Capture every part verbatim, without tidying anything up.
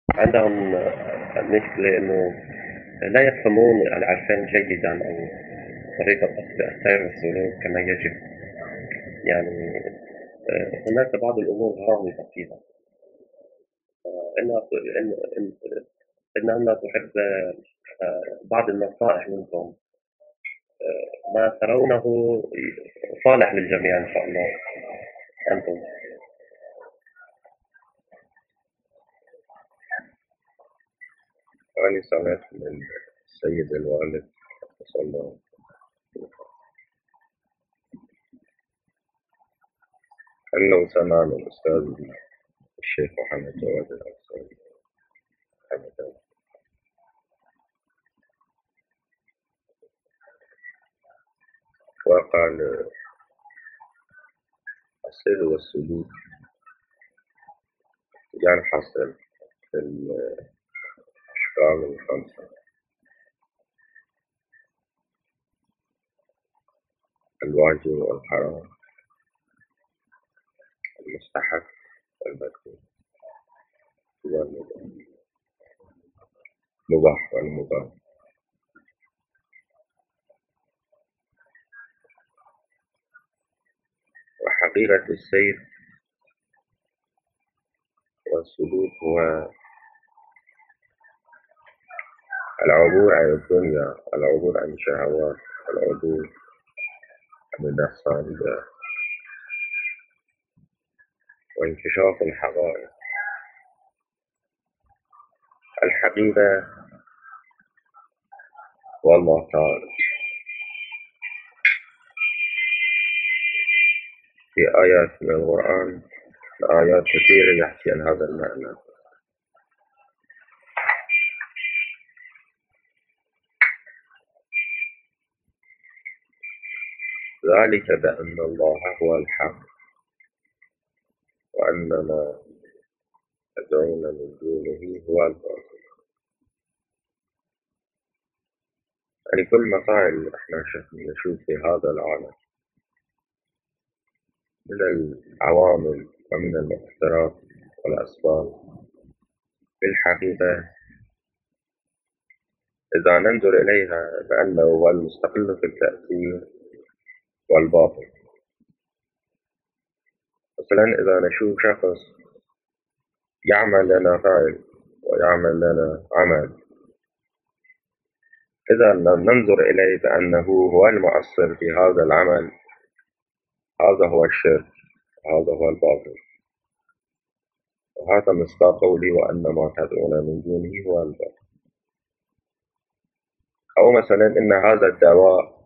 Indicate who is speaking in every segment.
Speaker 1: عندهم مشكلة إنه لا يفهمون العرفان جيدا أو طريقة أخذ السير والسلوك كما يجب. يعني آه، هناك بعض الأمور غامضة فيها. إنها إن إن إنها لا تحب آه، بعض النصائح منكم. ما ترونه صالح للجميع إن شاء الله. أنتم.
Speaker 2: أنا سمعت من السيد الوالد صلى الله عليه وسلم أنه سمع من أستاذ الشيخ محمد جواد الأنصاري حمد، وقال: السير والسلوك ينحصر في الأحكام الخمسة: الواجب والحرام، المستحب والمكروه، والمباح والمباح. وحقيقة السير والسلوك هو العبور عن الدنيا، العبور عن الشهوات، العبور عن النفسانية، وانكشاف الحقائق. الحقيقة والله تعالى في آيات من القرآن، آيات كثيرة يحكي عن هذا المعنى. ذلك بأن الله هو الحق وأن ما يدعون من دونه هو الباطل. يعني كل مسائل اللي احنا نشوف في هذا العالم من العوامل ومن المؤثرات والأسباب، في الحقيقة إذا ننظر إليها بأنه هو المستقل في التأثير والباطل. مثلا إذا نشوف شخص يعمل لنا فعل ويعمل لنا عمل، إذا لم ننظر إليه بأنه هو المؤثر في هذا العمل، هذا هو الشرك، هذا هو الباطل. وهذا مصداق قولي: وأن ما تدعون من دونه هو الباطل. أو مثلا إن هذا الدواء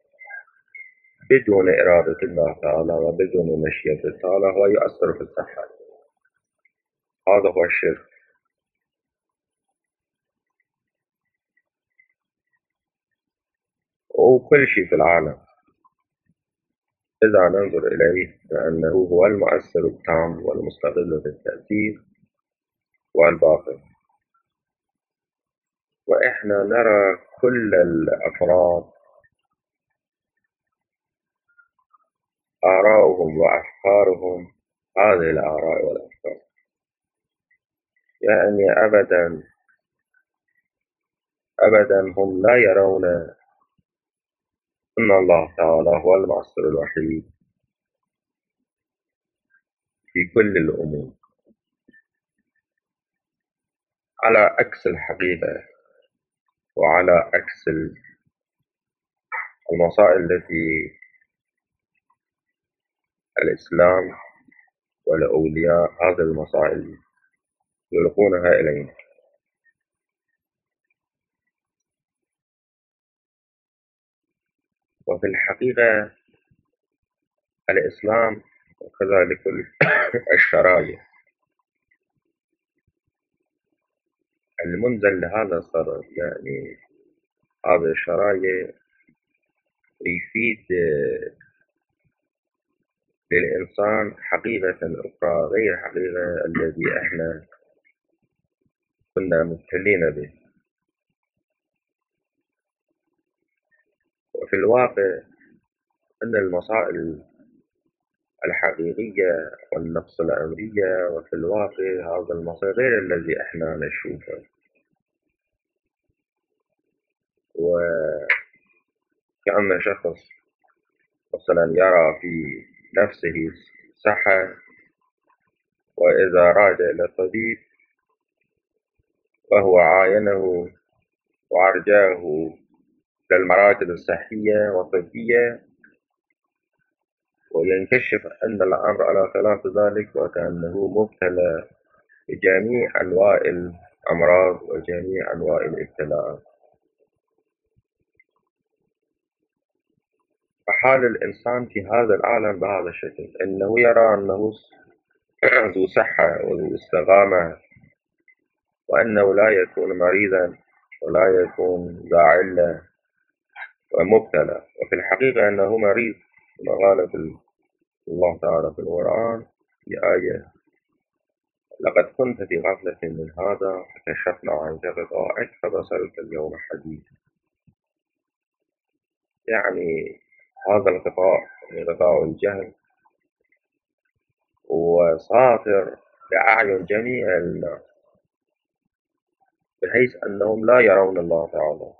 Speaker 2: بدون إرادة الله تعالى وبدون مشيئة تعالى هو يؤثر في الصحة، هذا هو الشرك. وكل شيء في العالم إذا ننظر إليه فإنه هو المؤثر التام والمستقل في التأثير والباطل. وإحنا نرى كل الأفراد آراؤهم وأفكارهم هذه الآراء والأفكار، يعني أبدا أبدا هم لا يرون أن الله تعالى هو المؤثر الوحيد في كل الأمور، على عكس الحقيقة وعلى عكس المسائل التي الإسلام والأولياء هذه المسائل يلقونها إلينا. وفي الحقيقة الإسلام وكذلك الشرائع المنزل لهذا الصدد، يعني هذه الشرائع يفيد للإنسان حقيقة أخرى غير حقيقة الذي إحنا كنا مبتلين به. وفي الواقع أن المسائل الحقيقية والنفس الأمرية، وفي الواقع هذا المصير غير الذي إحنا نشوفه. وكأن شخص مثلا يرى في نفسه صحة، وإذا راد إلى الطبيب وهو عاينه وأرجاه للمراكز الصحية والطبية، وينكشف أن الأمر على خلاف ذلك، وكأنه مبتلى بجميع أنواع الأمراض وجميع أنواع الابتلاءات. فحال الإنسان في هذا العالم بهذا الشكل، أنه يرى أنه ذو صحة وذو استقامة، وأنه لا يكون مريضا ولا يكون ذا علة ومبتلى، وفي الحقيقة أنه مريض، كما قال الله تعالى في القرآن في آية: لقد كنت في غفلة من هذا فكشفنا عنك غطاءك فبصرك اليوم حديد. يعني هذا الغطاء غطاء الجهل وساطر لأعين جميع الناس، بحيث أنهم لا يرون الله تعالى،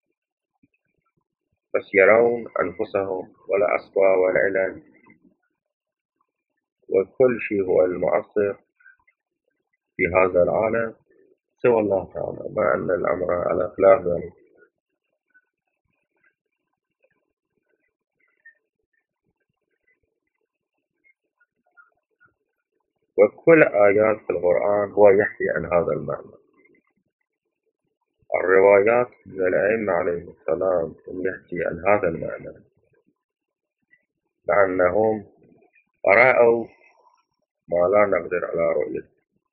Speaker 2: بس يرون أنفسهم والأسباب والعلل، وكل شيء هو المؤثر في هذا العالم سوى الله تعالى، مع أن الأمر على خلاف ذلك. وكل آيات في القرآن هو يحكي عن هذا المعنى. الروايات من الأئمة عليهم السلام يحكي عن هذا المعنى، لأنهم رأوا ما لا نقدر على رؤيته،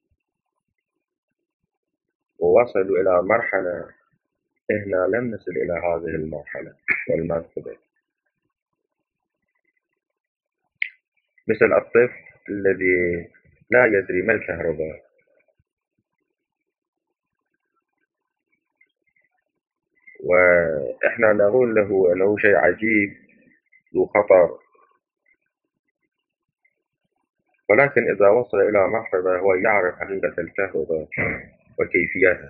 Speaker 2: ووصلوا إلى مرحلة إحنا لم نصل إلى هذه المرحلة والمرتبة. مثل الطفل الذي لا يدري ما الكهرباء، وإحنا نقول له أنه شيء عجيب ذو خطر، ولكن إذا وصل إلى مرحلة هو يعرف حقيقة الكهرباء وكيفيتها.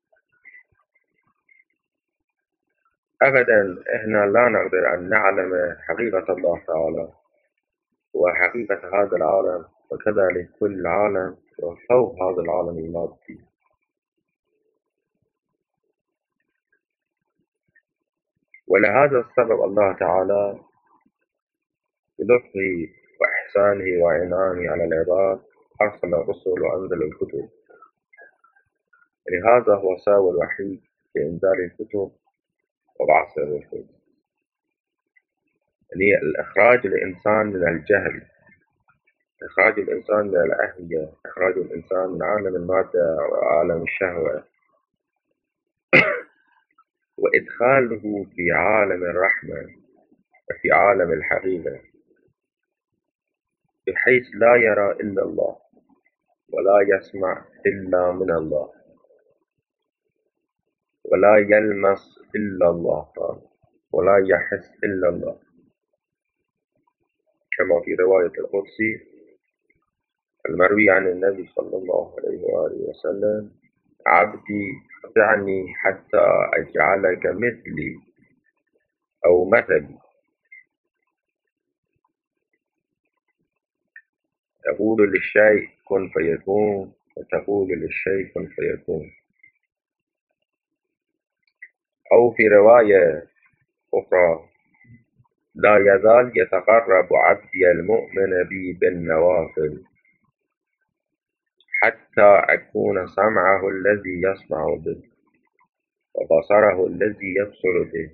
Speaker 2: أبدا إحنا لا نقدر أن نعلم حقيقة الله تعالى وحقيقة هذا العالم، وكذلك كل عالم وفوق هذا العالم المادي. ولهذا السبب الله تعالى بلطفه وإحسانه وعنانه على العباد أرسل الرسل وأنزل الكتب. لهذا هو ساوى الوحيد في إنزال الكتب وبعث الرسل، يعني الإخراج الإنسان من الجهل، إخراج الإنسان من الأهوية، إخراج الإنسان من عالم المادة وعالم الشهوة، وإدخاله في عالم الرحمة وفي عالم الحقيقة، بحيث لا يرى إلا الله ولا يسمع إلا من الله ولا يلمس إلا الله ولا يحس إلا الله، كما في رواية القدسي المروي عن النبي صلى الله عليه وآله وسلم: عبدي دعني حتى أجعلك مثلي أو مثلي. تقول للشيء كن فيكون، وتقول للشيء كن فيكون. أو في رواية أخرى: لا يزال يتقرب عبدي المؤمن بي بالنوافل حتى أكون سمعه الذي يسمع به وبصره الذي يبصر به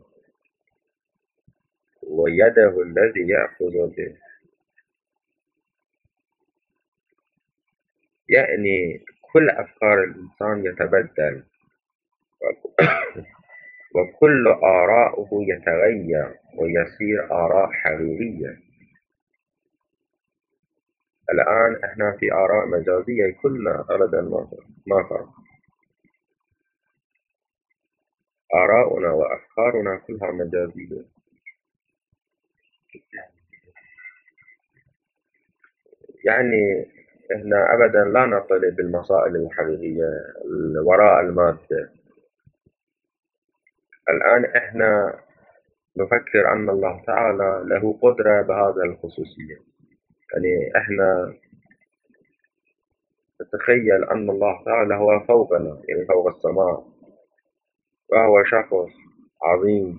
Speaker 2: ويده الذي يأخذ به. يعني كل أفكار الإنسان يتبدل وكل آراؤه يتغير ويصير آراء حقيقية. الآن إحنا في آراء مجازية كلنا أبدا ما فرق. آراؤنا وأفكارنا كلها مجازية. يعني إحنا أبدا لا نطلع بالمسائل الحقيقية وراء المادة. الآن إحنا نفكر أن الله تعالى له قدرة بهذا الخصوصية. يعني إحنا نتخيل أن الله تعالى هو فوقنا، يعني فوق السماء، وهو شخص عظيم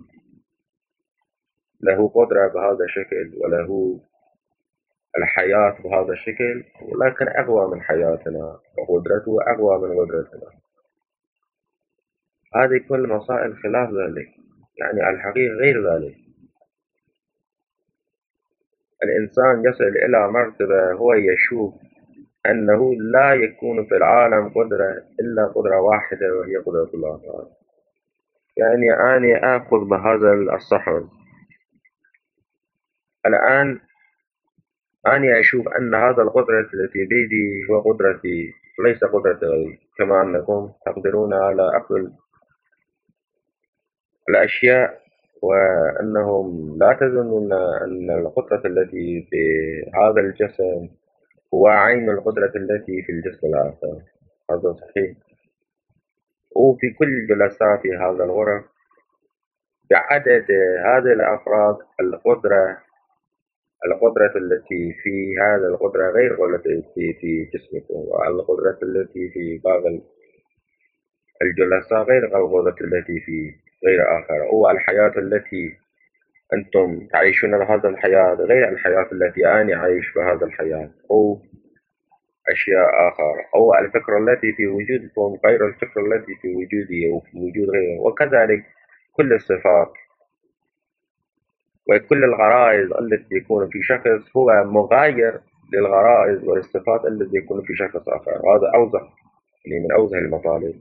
Speaker 2: له قدرة بهذا الشكل وله الحياة بهذا الشكل، ولكن أقوى من حياتنا وقدرته أقوى من قدرتنا. هذه كل مسائل خلاف ذلك، يعني الحقيقة غير ذلك. الإنسان يصل إلى مرتبة هو يشوف أنه لا يكون في العالم قدرة إلا قدرة واحدة، وهي قدرة الله تعالى. يعني أنا آخذ بهذا الصحن الآن، أنا أشوف أن هذا القدرة التي بيدي هو قدرتي وليس قدرة غيري، كما أنكم تقدرون على أخذ الأشياء، وأنهم لا تظنون أن القدرة التي في هذا الجسم هو عين القدرة التي في الجسم الآخر. هذا صحيح. وفي كل جلسات هذا الغرف بعدد هذه الأفراد القدرة القدرة التي في هذا القدرة غير القدرة التي في جسمكم، والقدرة التي في باقي الجلساء غير القدرة التي في غير آخر، والحياة التي أنتم تعيشون هذه الحياة غير الحياة التي أنا عايش بهذا الحياة، أو أشياء آخر، أو الفكرة التي في وجودكم غير الفكرة التي في وجودي أو في وجود غيره، وكذلك كل الصفات وكل الغرائز التي يكون في شخص هو مغاير للغرائز والصفات التي يكون في شخص آخر. هذا أوضح، يعني من أوضح المطالب.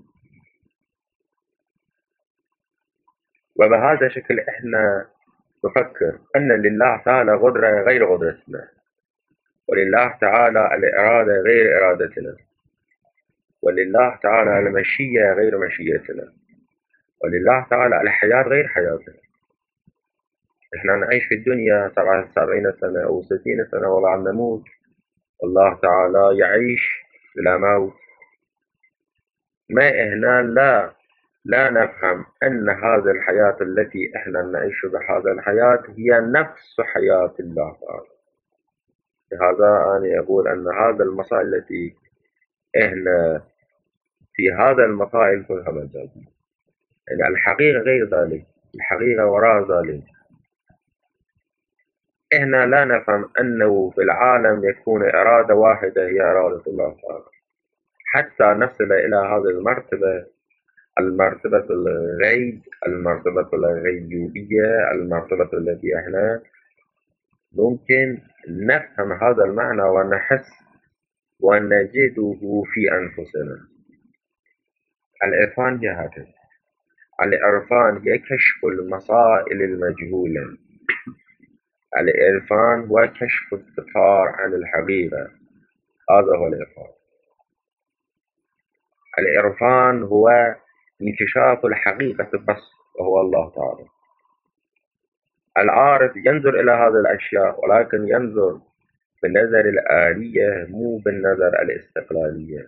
Speaker 2: وبهذا الشكل إحنا نفكر أن لله تعالى قدرة غير قدرتنا، ولله تعالى الإرادة غير إرادتنا، ولله تعالى المشيئة غير مشيئتنا، ولله تعالى الحياة غير حياتنا. إحنا نعيش في الدنيا سبعة سبعين سنة أو ستين سنة وبعد نموت، والله تعالى يعيش بلا موت. ما إحنا لا لا نفهم أن هذه الحياة التي إحنا نعيش بهذا الحياة هي نفس حياة الله تعالى. لهذا أنا أقول أن هذا المسائل التي إحنا في هذا المسائل كلها مجازية، يعني الحقيقة غير ذلك، الحقيقة وراء ذلك. إحنا لا نفهم أنه في العالم يكون إرادة واحدة هي إرادة الله تعالى، حتى نصل إلى هذه المرتبة، المرتبة الغيب، المرتبة الغيبية، المرتبة التي إحنا ممكن نفهم هذا المعنى ونحس ونجده في أنفسنا. العرفان هي هكذا. العرفان هي كشف المسائل المجهولة. العرفان هو كشف الستار عن الحقيقة. هذا هو العرفان. العرفان هو انكشاف الحقيقة بس، وهو الله تعالى. العارف ينظر إلى هذه الأشياء، ولكن ينظر بالنظر الآلية مو بالنظر الاستقلالية.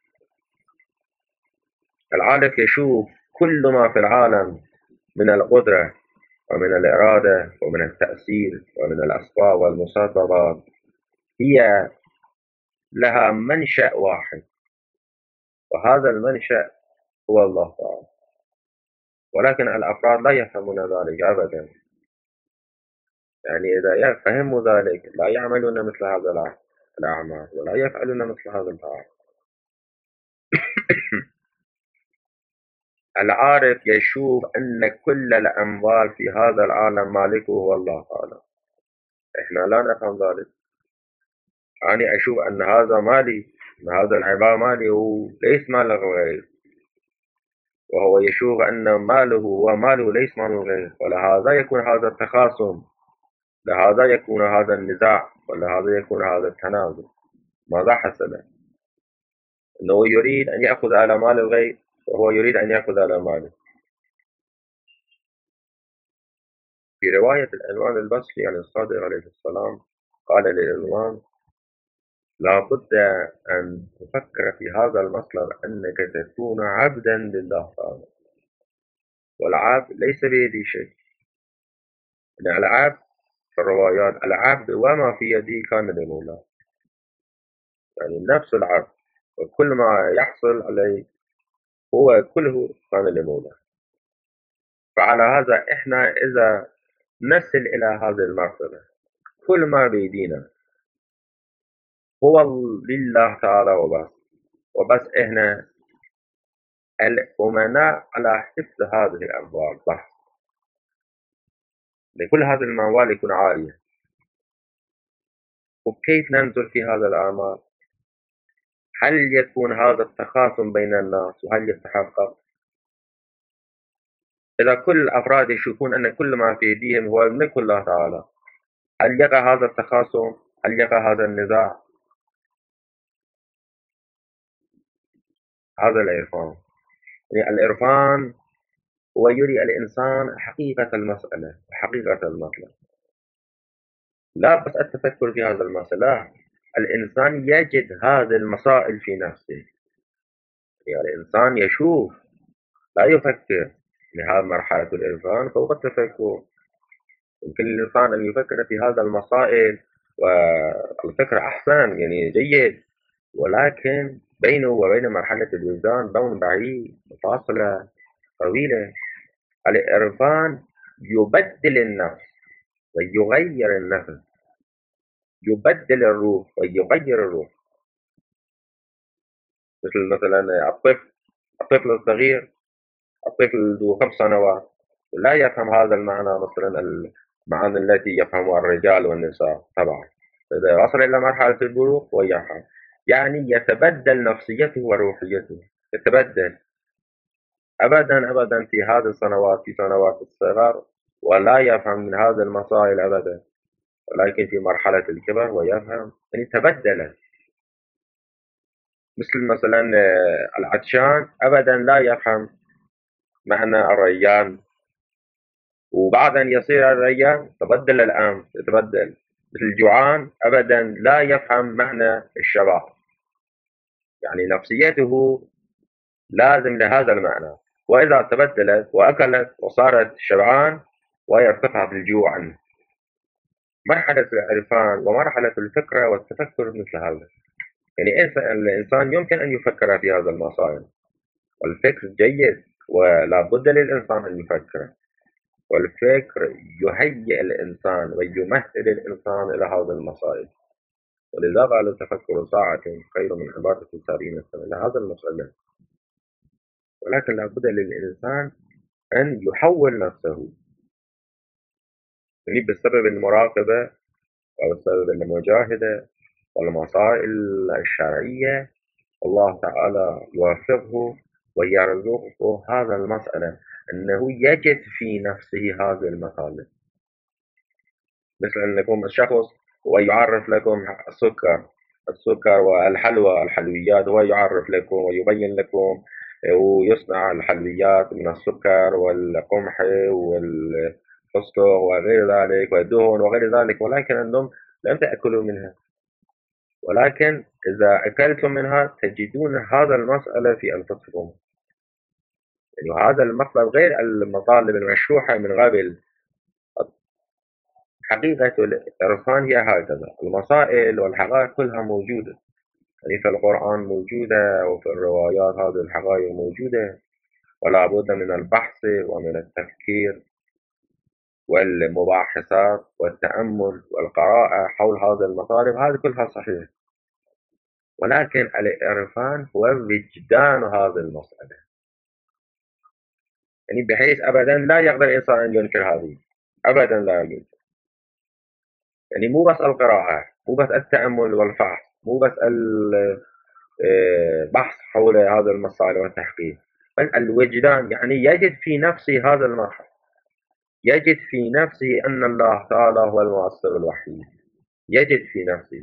Speaker 2: العارف يشوف كل ما في العالم من القدرة ومن الإرادة ومن التأثير ومن الأسباب والمسببات هي لها منشأ واحد، وهذا المنشأ هو الله تعالى. ولكن الأفراد لا يفهمون ذلك أبدا. يعني إذا فهموا ذلك لا يعملون مثل هذا الأعمال ولا يفعلون مثل هذا الفعل. العارف يشوف أن كل الأموال في هذا العالم مالكه هو الله تعالى. إحنا لا نفهم ذلك. أنا أشوف أن هذا مالي، أن هذا العباء مالي وليس مال غيري، وهو يشوف أن ماله هو ماله ليس مال غيره، ولهذا يكون هذا التخاصم، لهذا يكون هذا النزاع، ولهذا يكون هذا التنازع. ماذا حصل؟ أنه يريد أن يأخذ على مال الغير، وهو يريد أن يأخذ على ماله. في رواية الإمام البصري عن الصادق عليه السلام قال للإمام: لا بد أن تفكر في هذا المطلب أنك تكون عبدا لله تعالى، والعبد ليس بيدي شيء. يعني العبد في الروايات العبد وما في يدي كان لمولاه، يعني نفس العبد وكل ما يحصل عليه هو كله كان لمولاه. فعلى هذا إحنا إذا نصل إلى هذه المرتبة كل ما بيدينا هو لله تعالى وبس، وبس إحنا الأمناء على حفظ هذه الأموال بس، لكل هذه الأموال يكون عالية. وكيف ننزل في هذا الأعمال؟ هل يكون هذا التخاصم بين الناس وهل يتحقق؟ إذا كل الأفراد يشوفون أن كل ما في أيديهم هو ملك الله تعالى، هل يقع هذا التخاصم؟ هل يقع هذا النزاع؟ هذا العرفان. يعني العرفان هو يري الإنسان حقيقة المسألة وحقيقة المطلب، لا بس التفكر في هذا المسألة. الإنسان يجد هذه المسائل في نفسه، يعني الإنسان يشوف لا يفكر. لهذه مرحلة العرفان فوق التفكر. يمكن للإنسان أن يفكر في هذا المسائل، والفكر أحسن يعني جيد، ولكن بينه وبين مرحلة الوجدان بون بعيد، فاصلة طويلة. العرفان يبدل النفس ويغير النفس، يبدل الروح ويغير الروح. مثل مثلا الطفل الطفل الصغير، الطفل ذو خمس سنوات لا يفهم هذا المعنى، مثلا المعاني التي يفهمها الرجال والنساء طبعا. إذا وصل إلى مرحلة البلوغ ويفهم، يعني يتبدل نفسيته وروحيته، يتبدل أبدا أبدا في هذه السنوات، في سنوات الصغر ولا يفهم من هذه المسائل أبدا، ولكن في مرحلة الكبر ويفهم، يعني تبدل. مثل مثلا العطشان أبدا لا يفهم معنى الريان، وبعد أن يصير الريان تبدل الأمر، يتبدل. مثل الجوعان أبدا لا يفهم معنى الشبع، يعني نفسيته لازم لهذا المعنى، وإذا تبدلت وأكلت وصارت شبعان ويرتفع في الجوع عنه. مرحلة العرفان ومرحلة الفكرة والتفكر مثل هذا. يعني الإنسان يمكن أن يفكر في هذا المسائل، والفكر جيد ولا بد للإنسان أن يفكر، والفكر يهيئ الإنسان ويمهد الإنسان إلى هذه المسائل. ولذا قال التفكر ساعة خير من عبادة سبعين سنة إلى هذا المسألة. ولكن لا بد للإنسان أن يحول نفسه، يعني بسبب المراقبة أو بسبب المجاهدة والمسائل الشرعية، الله تعالى يوفقه ويرزقه هذا المسألة، أنه يجد في نفسه هذه المطالب. مثل أن يكون الشخص ويعرف لكم السكر السكر والحلوى الحلويات، هو يعرف لكم ويبين لكم ويصنع الحلويات من السكر والقمح والفستق وغير ذلك والدهن وغير ذلك، ولكن أنتم لم تأكلوا منها. ولكن إذا أكلتم منها تجدون هذا المسألة في أنفسكم، يعني هذا المطلب غير المطالب المشروحة من قبل. حقيقة العرفان هي هكذا، المسائل والحقائق كلها موجودة، يعني في القرآن موجودة وفي الروايات هذه الحقائق موجودة، ولا بد من البحث ومن التفكير والمباحثات والتأمل والقراءة حول هذه المطالب، هذه كلها صحيح. ولكن العرفان هو وجدان هذه المسألة، يعني بحيث أبدا لا يقدر الإنسان أن ينكر هذه، أبدا لا يمكن. يعني مو بس القراءة، مو بس التأمل والفحص، مو بس البحث حول هذا المسائل والتحقيق، بل الوجدان، يعني يجد في نفسه هذا المرحلة، يجد في نفسه أن الله تعالى هو المؤثر الوحيد، يجد في نفسه.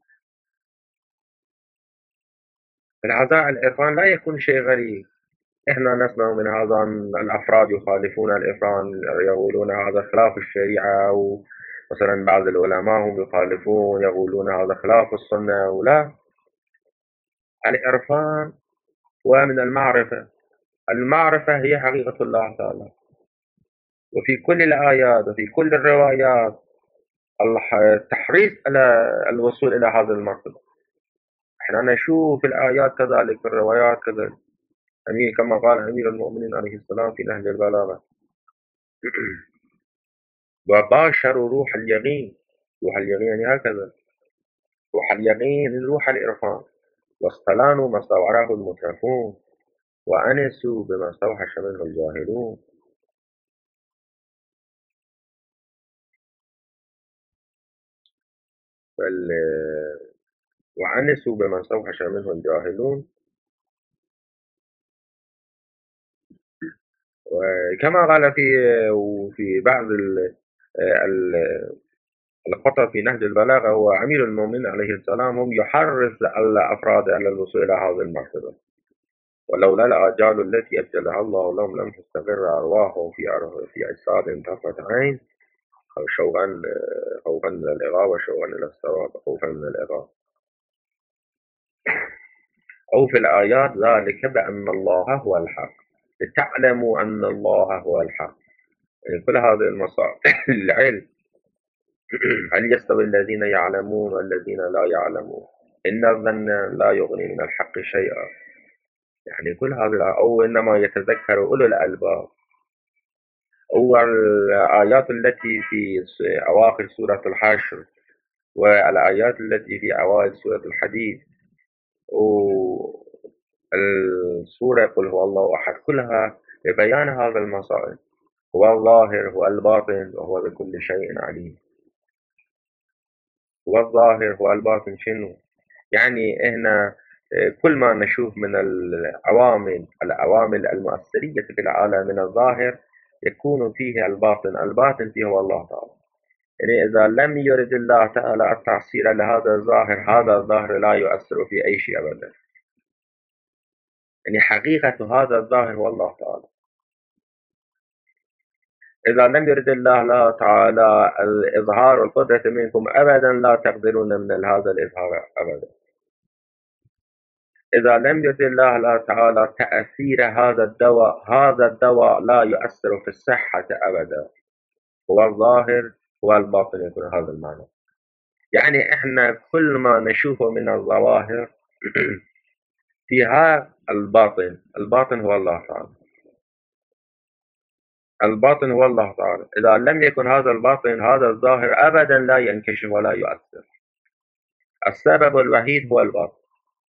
Speaker 2: العزاء العرفان لا يكون شيء غريب. إحنا نسمع من هذا الأفراد يخالفون العرفان، يقولون هذا خلاف الشريعة و مثلا بعض العلماء هم يخالفون يقولون هذا خلاف السنة، ولا. العرفان هو من المعرفة. المعرفة هي حقيقة الله تعالى، وفي كل الآيات وفي كل الروايات التحريص على الوصول إلى هذا المرتبة. احنا نشوف الآيات كذلك، الروايات كذلك، أمير كما قال أمير المؤمنين عليه السلام في نهج البلاغة وباشروا روح اليقين. روح اليقين يعني هكذا، روح اليقين روح الإرفان، واستلانوا ما استوعره المترفون وأنسوا بما استوحش منه الجاهلون. وأنسوا بما استوحش منه الجاهلون. وكما قال في وفي بعض الخطأ في نهج البلاغة، هو أمير المؤمنين عليه السلام هم يحرص الأفراد على الوصول إلى هذه المرتبة، ولولا الآجال التي أجلها الله لهم لم تستقر أرواحهم في في أجساد طرفة عين، شوقا خوفا من الإغاء وشوقا إلى الثواب خوفا من الإغاء. أو في الآيات ذلك بأن الله هو الحق لتعلموا أن الله هو الحق. يعني كل هذه المصائب العلم. هل يستوي الذين يعلمون والذين لا يعلمون؟ إن الظن لا يغني من الحق شيئا. يعني كل هذا، أو إنما يتذكر أولو الألباب. أو الآيات التي في أواخر سورة الحشر والآيات التي في أوائل سورة الحديد والسورة قل هو الله أحد، كلها لبيان هذا المسائل. هو الظاهر هو الباطن وهو بكل شيء عليم. هو الظاهر هو الباطن شنو؟ يعني إحنا كل ما نشوف من العوامل العوامل المؤثرية في العالم من الظاهر يكون فيه الباطن. الباطن فيه هو الله تعالى. يعني إذا لم يرد الله تعالى التعصير لهذا الظاهر، هذا الظاهر لا يؤثر في أي شيء أبدا. يعني حقيقة هذا الظاهر هو الله تعالى. إذا لم يرد الله لا تعالى الإظهار والقدرة منكم أبدا لا تقدرون من هذا الإظهار أبدا. إذا لم يرد الله لا تعالى تأثير هذا الدواء، هذا الدواء لا يؤثر في الصحة أبدا. هو الظاهر هو الباطن، يكون هذا المعنى. يعني إحنا كل ما نشوفه من الظواهر فيها الباطن. الباطن هو الله تعالى. الباطن هو الله تعالى. إذا لم يكن هذا الباطن، هذا الظاهر أبدا لا ينكشف ولا يؤثر. السبب الوحيد هو الباطن.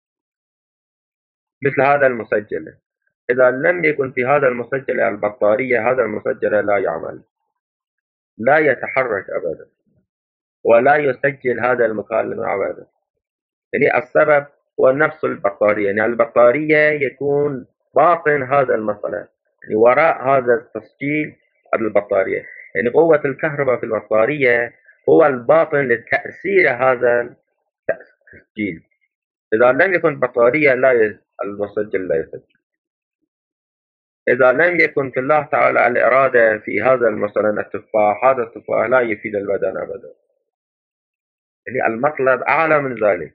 Speaker 2: مثل هذا المسجل، إذا لم يكن في هذا المسجل البطارية، هذا المسجل لا يعمل، لا يتحرك أبدا، ولا يسجل هذا المكالمة أبدا. يعني السبب هو نفس البطارية. يعني البطارية يكون باطن هذا المسألة، يعني وراء هذا التسجيل البطارية. يعني قوة الكهرباء في البطارية هو الباطن لتأثير هذا التسجيل. إذا لم يكن بطارية لا المسجل لا يسجل. إذا لم يكن في الله تعالى الإرادة في هذا مثلا التفاح، هذا التفاح لا يفيد البدن أبدا. يعني المطلب أعلى من ذلك.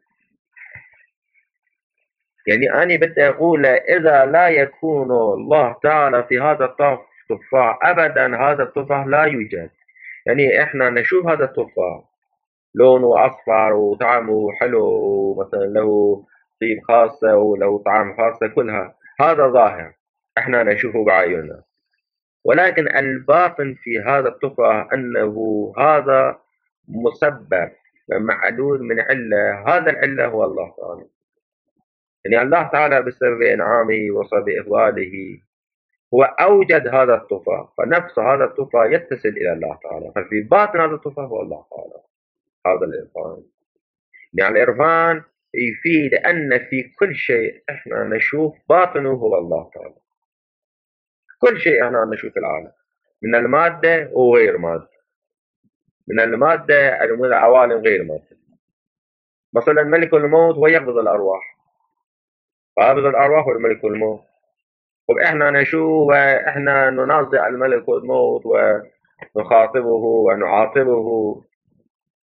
Speaker 2: يعني أنا بدي أقول إذا لا يكون الله تعالى في هذا التفاح أبدا، هذا التفاح لا يوجد. يعني إحنا نشوف هذا التفاح لونه أصفر وطعمه حلو ومثلا له طيب خاصة وله طعم خاصة، كلها هذا ظاهر إحنا نشوفه بعيوننا. ولكن الباطن في هذا التفاح أنه هذا مسبب معدود من علة، هذا العلة هو الله تعالى. يعني الله تعالى بسبب إنعامه وسبب إفضاله هو أوجد هذا التفاح، فنفس هذا التفاح يتصل إلى الله تعالى، ففي باطن هذا التفاح هو الله تعالى. هذا الإرفان. يعني الإرفان يفيد أن في كل شيء إحنا نشوف باطنه هو الله تعالى. كل شيء إحنا نشوف العالم من المادة وغير مادة، من المادة من العوالم غير مادة. مثلا ملك الموت هو يقبض الأرواح، قابض الأرواح والملك الموت. وإحنا نشوف وإحنا ننازع الملك الموت ونخاطبه ونعاقبه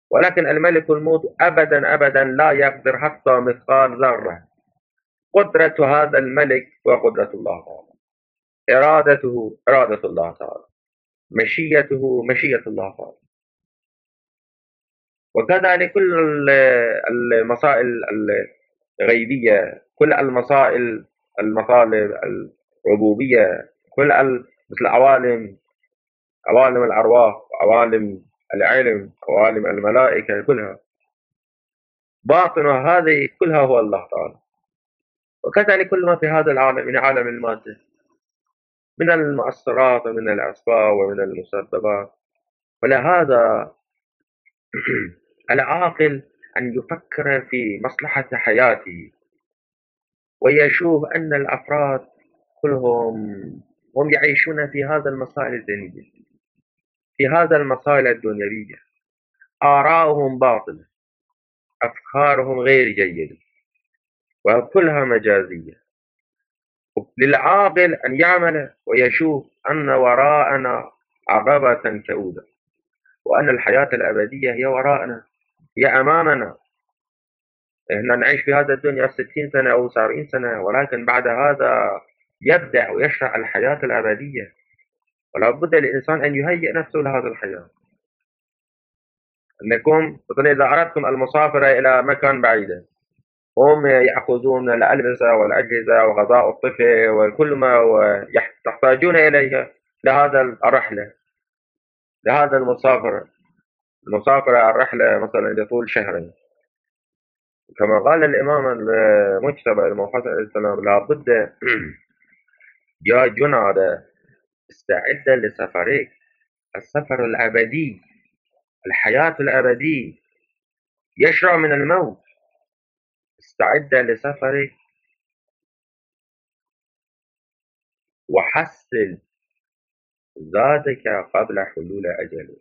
Speaker 2: ولكن الملك الموت أبدا أبدا لا يقدر حتى مثقال ذرة. قدرة هذا الملك وقدرة الله تعالى، إرادته إرادة الله تعالى، مشيئته مشيئة الله تعالى. وكذلك كل المسائل الغيبية، كل المسائل المطالب الربوبية، كل مثل عوالم عوالم الأرواح، عوالم العلم، عوالم الملائكة، كلها باطن هذه كلها هو الله تعالى. وكذلك كل ما في هذا العالم من عالم المادة من المؤثرات ومن الأسباب ومن المسببات. ولهذا العاقل أن يفكر في مصلحة حياته ويشوف أن الأفراد كلهم هم يعيشون في هذا المسائل الدنيوية، في هذا المسائل الدنيوية، آراؤهم باطلة، أفكارهم غير جيدة وكلها مجازية. للعاقل أن يعمل ويشوف أن وراءنا عقبة كؤودة، وأن الحياة الأبدية هي وراءنا، هي أمامنا. إحنا نعيش في هذا الدنيا ستين سنة أو سبعين سنة، ولكن بعد هذا يبدأ ويشرع الحياة الأبدية، ولا بد للإنسان أن يهيئ نفسه لهذه الحياة. أنكم مثلا إذا أردتم المسافرة إلى مكان بعيد، هم يأخذون الألبسة والأجهزة وغذاء الطفل وكل ما تحتاجون إليه لهذا الرحلة، لهذا المسافرة المسافرة الرحلة مثلا لطول شهرين. كما قال الإمام المجتبى الإمام حسن عليه السلام: لابد يا جناد استعد لسفرك، السفر الأبدي، الحياة الأبدية يشرع من الموت. استعد لسفرك وحسن ذاتك قبل حلول أجلك.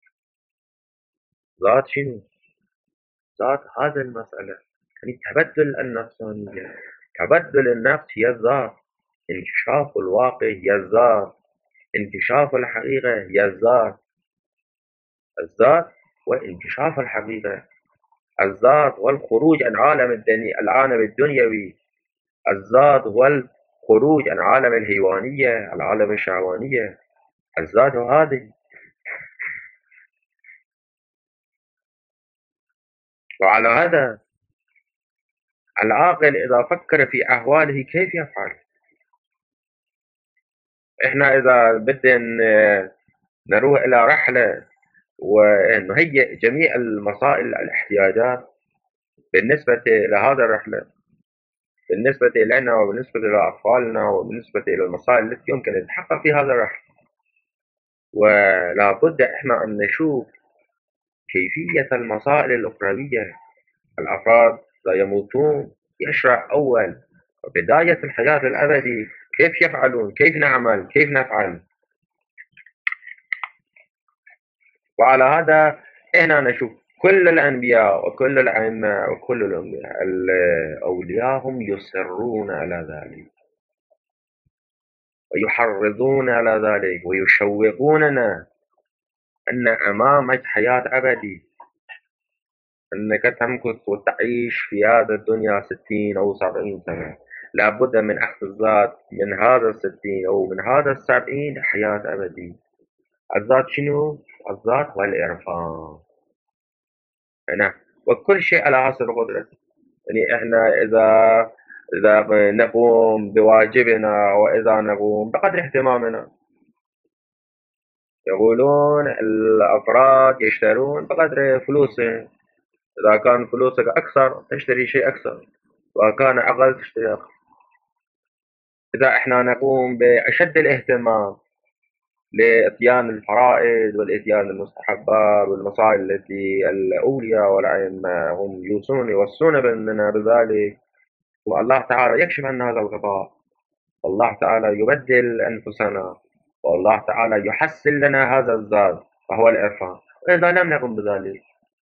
Speaker 2: ذات شنو؟ ذات هذا المسألة، يعني تبدل النفسانية، تبدل النفس هي الذات، انكشاف الواقع هي الذات، انكشاف الحقيقة هي الذات. الذات وانكشاف الحقيقة، الذات والخروج عن عالم الدنيا العالم الدنيوي، الذات والخروج عن عالم الهيوانية، العالم الشهوانية، الذات هذه. وعلى هذا العاقل إذا فكر في أحواله كيف يفعل؟ إحنا إذا بدنا نروح إلى رحلة ونهيئ جميع المسائل الاحتياجات بالنسبة لهذا الرحلة، بالنسبة لنا وبالنسبة لأطفالنا وبالنسبة إلى المسائل التي يمكن أن تتحقق في هذا الرحلة. ولا بد إحنا أن نشوف كيفية المسائل الأخروية. الأفراد لا يموتون، يشرع أول بداية الحياة الأبدي كيف يفعلون، كيف نعمل، كيف نفعل. وعلى هذا إحنا نشوف كل الأنبياء وكل الأئمة وكل الأنبياء الأولياء هم يصرون على ذلك ويحرضون على ذلك ويشوقوننا أن أمامك حياة أبدي، أنك تمكث وتعيش في هذا الدنيا ستين أو سبعين سنة، لابد من أخذ الذات من هذا الستين أو من هذا السبعين حياة أبدي. الذات شنو؟ الذات والإرفان. نعم، وكل شيء على حسب القدرة. يعني إحنا إذا إذا نقوم بواجبنا وإذا نقوم بقدر اهتمامنا. يقولون الأفراد يشترون بقدر فلوسهم، إذا كان فلوسك أكثر تشتري شيء أكثر، وإذا كان أقل تشتري أقل. إذا إحنا نقوم بأشد الاهتمام لإتيان الفرائض والإتيان المستحبات والمسائل التي الأولياء والأئمة هم يوصون يوصون بنا بذلك، والله تعالى يكشف عن هذا الغطاء، والله تعالى يبدل أنفسنا، والله تعالى يحسن لنا هذا الزاد وهو الإرفان. وإذا لم نقم بذلك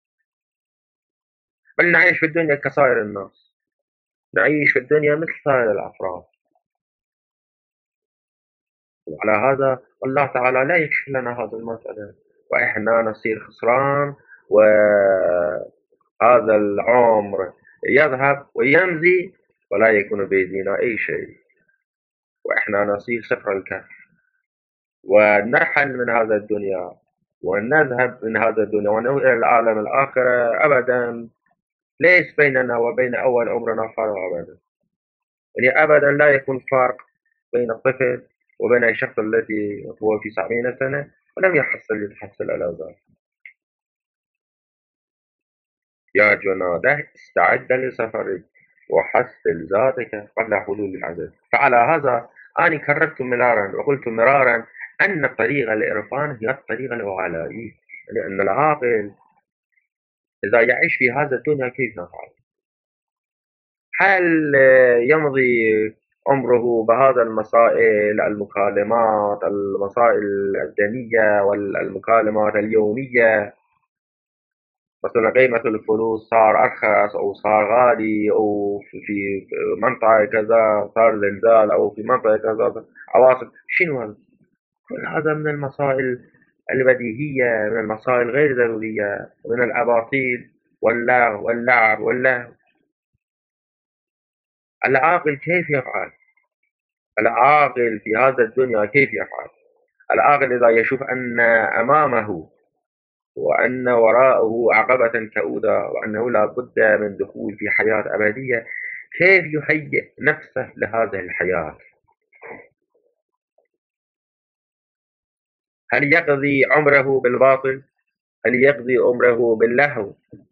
Speaker 2: بل نعيش في الدنيا كسائر الناس، نعيش في الدنيا مثل سائر الأفراد. وعلى هذا الله تعالى لا يكشف لنا هذا المسألة، وإحنا نصير خسران وهذا العمر يذهب ويمضي ولا يكون بيدينا أي شيء، وإحنا نصير صفر الكهف ونرحل من هذا الدنيا ونذهب من هذا الدنيا ونعود إلى العالم الآخرة. أبدا ليس بيننا وبين أول عمرنا فرق أبدا، يعني أبدا لا يكون فرق بين الطفل وبين الشخص الذي هو في سبعين سنة ولم يحصل يتحصل على ذلك. يا جناده استعد لسفرك وحصل ذاتك قبل حلول العدد. فعلى هذا أنا كررت مرارا وقلت مرارا أن طريق الإرفان هي الطريق الوعلائي، لأن العاقل إذا يعيش في هذا الدنيا كيف يفعل؟ هل يمضي عمره بهذا المسائل المكالمات المسائل الدنية والمكالمات اليومية، مثلا قيمة الفلوس صار أرخص أو صار غالي أو في منطقة كذا صار زلزال أو في منطقة كذا عواصف، شنو هذا؟ كل هذا من المسائل البديهية، من المسائل غير ضرورية، من الأباطيل واللغو واللعب واللهو. العاقل كيف يفعل؟ العاقل في هذا الدنيا كيف يفعل؟ العاقل إذا يشوف أن أمامه وأن وراءه عقبة كؤودة وأنه لا بد من دخول في حياة أبدية، كيف يهيئ نفسه لهذه الحياة؟ هل يقضي عمره بالباطل؟ هل يقضي عمره باللهو؟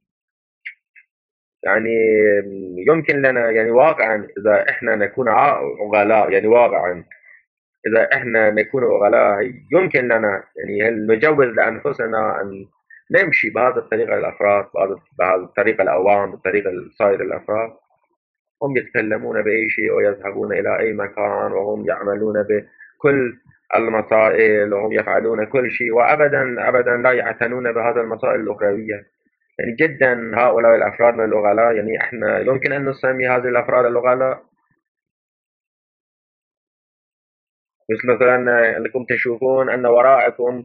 Speaker 2: يعني يمكن لنا يعني واقعا إذا إحنا نكون عقلاء، يعني واقعا إذا إحنا نكون عقلاء يمكن لنا يعني نجوز لأنفسنا أن نمشي بهذا الطريقة الأفراد، بهذا الطريقة الأوام، بالطريقة سائر الأفراد. هم يتكلمون بأي شيء ويذهبون إلى أي مكان وهم يعملون بكل المسائل وهم يفعلون كل شيء وأبدا أبدا لا يعتنون بهذا المسائل الأخروية. يعني جدا هؤلاء الأفراد من العقلاء، يعني احنا يمكن أن نسمي هذه الأفراد العقلاء. مثل مثلا أنكم تشوفون أن وراءكم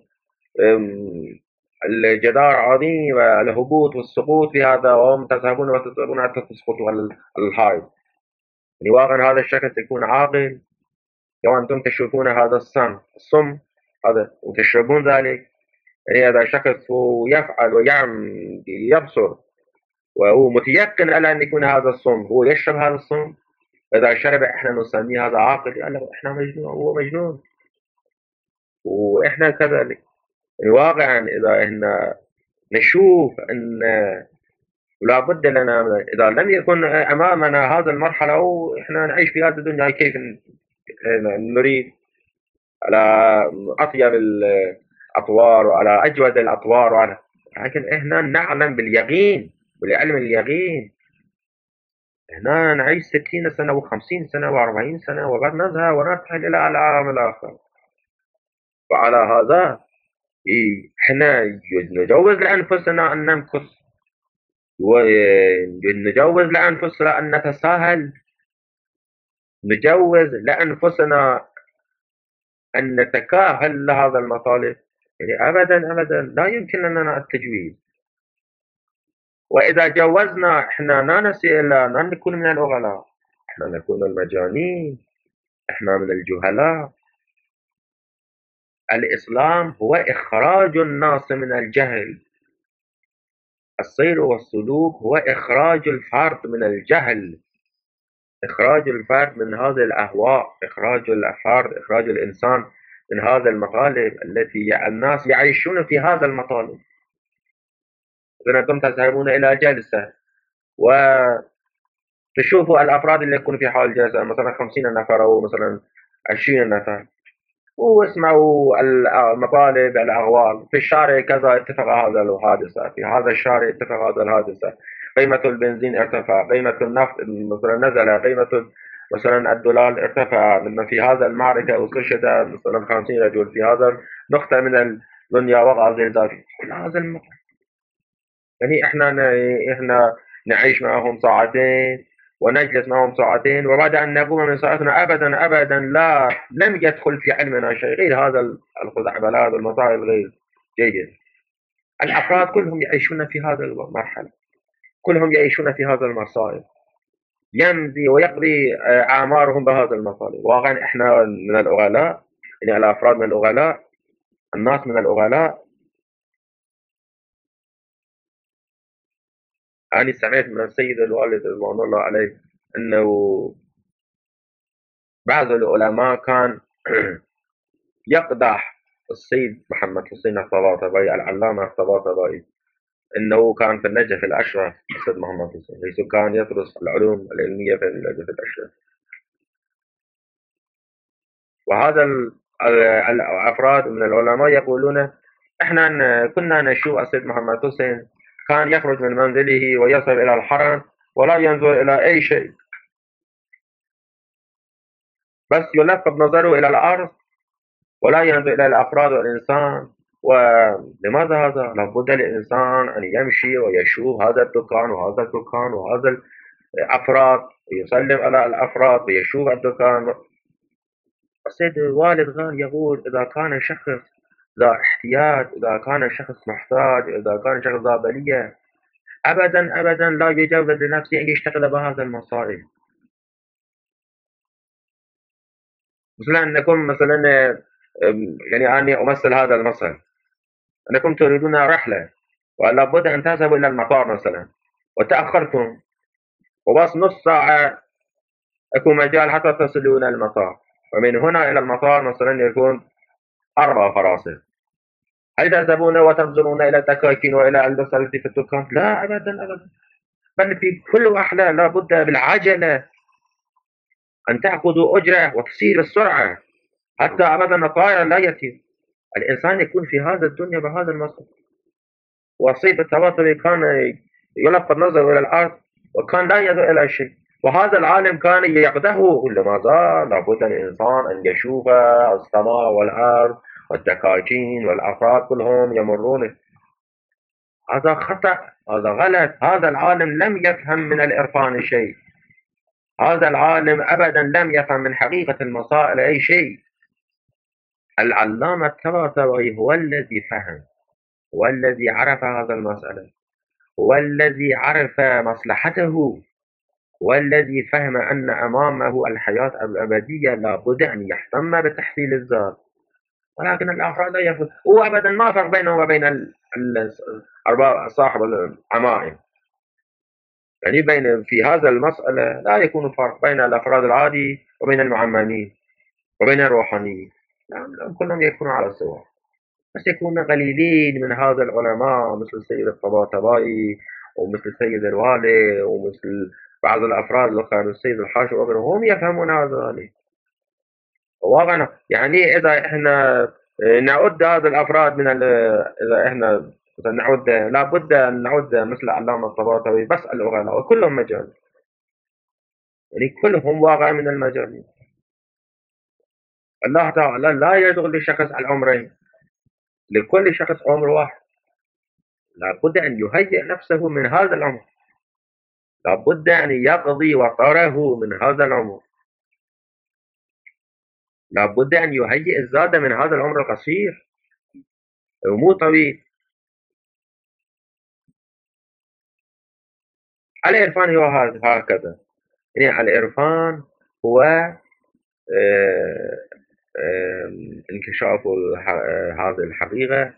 Speaker 2: الجدار عظيم والهبوط والسقوط في هذا وهم تذهبون وتذهبون حتى تسقطوا على الحائط. يعني واقعا هذا الشخص يكون عاقل؟ لو أنتم تشوفون هذا الصم الصم هذا وتشربون ذلك، يعني هذا شخص هو يفعل ويعمل يبصر وهو متيقن على أن يكون هذا الصم، هو يشرب هذا الصم. إذا شرب إحنا نسميه هذا عاقل؟ يعني إحنا مجنون، هو مجنون وإحنا كذلك. يعني واقعا إذا إحنا نشوف أن لا بد لنا إذا لم يكن أمامنا هذا المرحلة أو إحنا نعيش في هذه الدنيا كيف نريد على أطيب الأطوار وعلى أجود الأطوار وعلى، لكن إحنا نعلم باليقين بالعلم اليقين إحنا نعيش ستين سنة وخمسين سنة وأربعين سنة وقد نذهب ونرتحل إلى العالم الآخر. وعلى هذا إحنا نجوز لأنفسنا أن نمكث ونجوز لأنفسنا أن نتساهل، نجوز لأنفسنا أن نتكاهل لهذا المطالب. يعني أبدا أبدا لا يمكن لنا التجويز. وإذا جوزنا إحنا لا نسي إلا أن نكون من العقلاء، إحنا نكون المجانين، إحنا من الجهلاء. الإسلام هو إخراج الناس من الجهل، السير والسلوك هو إخراج الفرد من الجهل، إخراج الفرد من هذه الأهواء، إخراج الفرد إخراج الإنسان من هذا المطالب التي الناس يعيشون في هذا المطالب. إذا أنتم تذهبون إلى جلسة وتشوفوا الأفراد اللي يكونوا في حال جلسة مثلا خمسين نفر أو مثلا عشرين نفر واسمعوا المطالب الأغوال، في الشارع كذا اتفق هذا الحادثة، في هذا الشارع اتفق هذا الحادثة، قيمة البنزين ارتفع، قيمة النفط مثلا نزل، قيمة مثلا الدولار ارتفع، لما في هذا المعركة استشهد مثلا خمسين رجل، في هذا نقطة من الدنيا وقع زلزال. كل هذا المطلب يعني احنا احنا نعيش معهم ساعتين ونجلس معهم ساعتين وبعد أن نقوم من ساعتنا أبدا أبدا لا لم يدخل في علمنا شيء غير هذا الخزعبلات والمصائب غير جيد. الأفراد كلهم يعيشون في هذه المرحلة، كلهم يعيشون في هذا المصائب، يمضي ويقضي أعمارهم بهذا المطالب. واقعا إحنا من الأغلاء، يعني الأفراد من الأغلاء، الناس من الأغلاء. أنا سمعت من السيد الوالد رضوان الله عليه أنه بعض العلماء كان يقدح السيد محمد حسين الطباطبائي، العلامة الطباطبائي، أنه كان في النجف الأشرف. السيد محمد حسين حيث كان يدرس العلوم العلمية في النجف الأشرف. وهذا الأفراد من العلماء يقولون إحنا كنا نشوف السيد محمد حسين كان يخرج من منزله ويصل إلى الحرم ولا ينظر إلى أي شيء، بس يلقب نظره إلى الأرض ولا ينظر إلى الأفراد والإنسان. ولماذا هذا؟ لابد للإنسان أن يمشي ويشوف هذا الدكان وهذا الدكان وهذا الأفراد، ويسلم على الأفراد ويشوف الدكان. السيد الوالد قال يقول إذا كان شخص ذا احتياج، إذا كان شخص محتاج، إذا كان شخص ذا بلية، أبدا أبدا لا يجوز لنفسه أن يشتغل بهذا المصائب. مثلا أنكم مثلا يعني أني أمثل هذا المثل، أنكم تريدون رحلة ولا بد أن تذهبوا إلى المطار مثلا، وتأخرتم وبس نص ساعة يكون مجال حتى تصلوا إلى المطار، ومن هنا إلى المطار مثلا يكون أربع فراسخ. هل تذهبون وتنظرون إلى الدكاكين وإلى البصل في الدكان؟ لا أبدا أبدا، بل في كل وحدة لا بد بالعجلة أن تأخذوا أجرة وتسير السرعة حتى أبدا الطائرة لا يتم. الإنسان يكون في هذا الدنيا بهذا المصر. وصيب التواطؤ كان يلقى النظر إلى الأرض وكان لا ينظر إلى شيء، وهذا العالم كان يقده. لماذا؟ لابد الإنسان أن يشوف السماء والأرض والدكاكين والأفراد كلهم يمرون. هذا خطأ، هذا غلط. هذا العالم لم يفهم من الإرفان شيء، هذا العالم أبدا لم يفهم من حقيقة المسائل أي شيء. العلامة الطباطبائي هو الذي فهم، هو الذي عرف هذا المسألة، هو الذي عرف مصلحته، هو الذي فهم أن أمامه الحياة الأبدية لا بد أن يهتم بتحصيل الذات. ولكن الآخر لا يفهم، هو أبدا ما فرق بينه وبين أرباب صاحب العمائم. يعني بين في هذا المسألة لا يكون فرق بين الأفراد العادي وبين المعممين وبين الروحانيين، يعني كلهم يكونوا على السواء، بس يكون قليلين من هذا العلماء مثل السيد الطباطبائي ومثل السيد الوالي ومثل بعض الأفراد الآخرين السيد الحاشي وغيرهم، هم يفهمون هذا. واقعا يعني إذا إحنا نعد هذه الأفراد من إذا إحنا نعد لابد أن نعد مثل علامة الطباطبائي بس العلماء وكلهم مجال، يعني كلهم واقع من المجال. الله تعالى لا يدعو لشخص العمرين، لكل شخص عمر واحد. لابد أن يهيئ نفسه من هذا العمر، لابد أن يقضي وطره من هذا العمر، لابد أن يهيئ الزاد من هذا العمر القصير ومو طويل. العرفان هو هكذا، يعني العرفان هو انكشاف هذه الحقيقة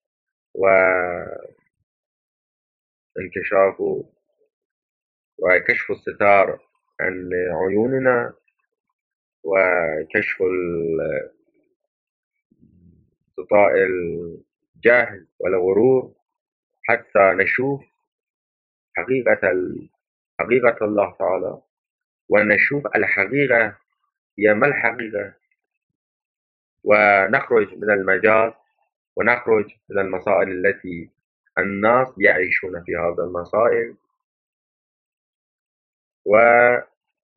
Speaker 2: وانكشاف وكشف الستار عن عيوننا وكشف غطاء الجهل والغرور حتى نشوف حقيقة حقيقة الله تعالى، ونشوف الحقيقة هي ما الحقيقة، ونخرج من المجال ونخرج من المسائل التي الناس يعيشون في هذا المسائل. وهذا